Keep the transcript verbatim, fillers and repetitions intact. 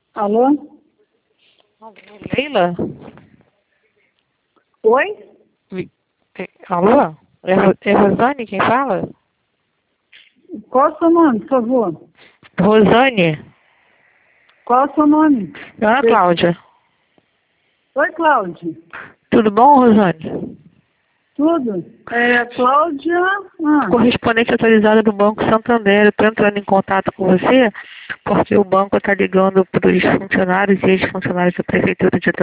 Alô? Alô, Leila? Oi? Vi- é, Alô? É, Ro- é Rosane quem fala? Qual é o seu nome, por favor? Rosane? Qual é o seu nome? Ana Eu- Cláudia. Oi, Cláudia. Tudo bom, Rosane? Tudo? É, Cláudia... Ah, Correspondente autorizada do Banco Santander. Eu estou entrando em contato com você porque o banco está ligando para os funcionários e ex-funcionários da Prefeitura de